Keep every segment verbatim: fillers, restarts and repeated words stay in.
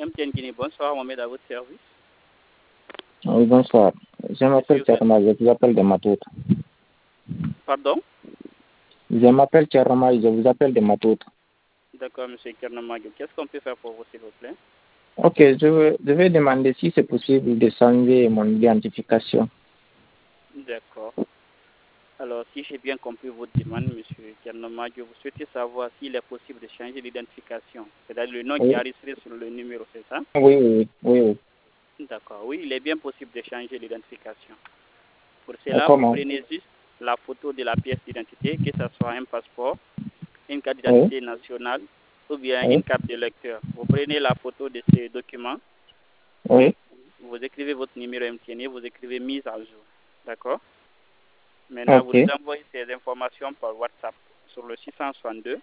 M T N Guinée, bonsoir, Mohamed à votre service. Oui, bonsoir. Je m'appelle Tcherma, je vous appelle de Matout. Pardon? Je m'appelle Tcherma, je vous appelle de Matout. D'accord, monsieur Kernamag. Qu'est-ce qu'on peut faire pour vous, s'il vous plaît? Ok, je, veux, je vais demander si c'est possible de changer mon identification. D'accord. Alors, si j'ai bien compris votre demande, monsieur Kernamag, vous souhaitez savoir s'il est possible de changer l'identification. C'est-à-dire le nom Oui. qui est enregistré sur le numéro, c'est ça? Oui, oui, oui, oui. D'accord. Oui, il est bien possible de changer l'identification. Pour cela, vous Comment? prenez juste la photo de la pièce d'identité, que ce soit un passeport, une carte Oui. d'identité nationale ou bien Oui. une carte de lecteur. Vous prenez la photo de ces documents, Oui. vous écrivez votre numéro M T N, vous écrivez mise à jour. D'accord? Maintenant, vous Ok. nous envoyez ces informations par WhatsApp sur le six cent soixante-deux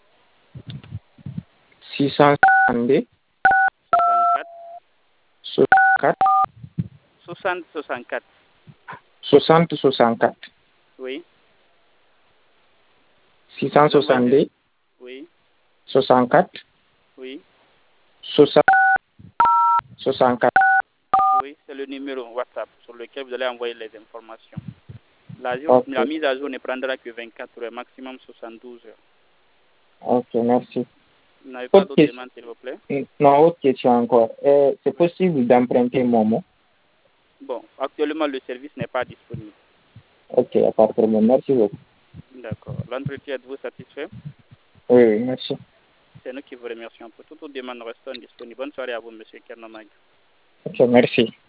six cent soixante-deux soixante-quatre soixante-quatre soixante soixante-quatre. soixante soixante-quatre. Oui. six cent Vous envoyez ces... soixante-deux Oui. soixante-quatre Oui. soixante soixante-quatre. Oui, c'est le numéro WhatsApp sur lequel vous allez envoyer les informations. La, jour, Ok. la mise à jour ne prendra que vingt-quatre heures, maximum soixante-douze heures. Ok, merci. Vous n'avez pas Autre d'autres question. demandes, s'il vous plaît? Non, autre question encore. Euh, c'est possible d'emprunter Momo? Bon, actuellement, le service n'est pas disponible. Ok, à part de problème. Merci beaucoup. D'accord. L'entretien, êtes-vous satisfait? Oui, oui, merci. C'est nous qui vous remercions pour toute demande restant disponible. Bonne soirée à vous, monsieur Kernamag. Ok, merci.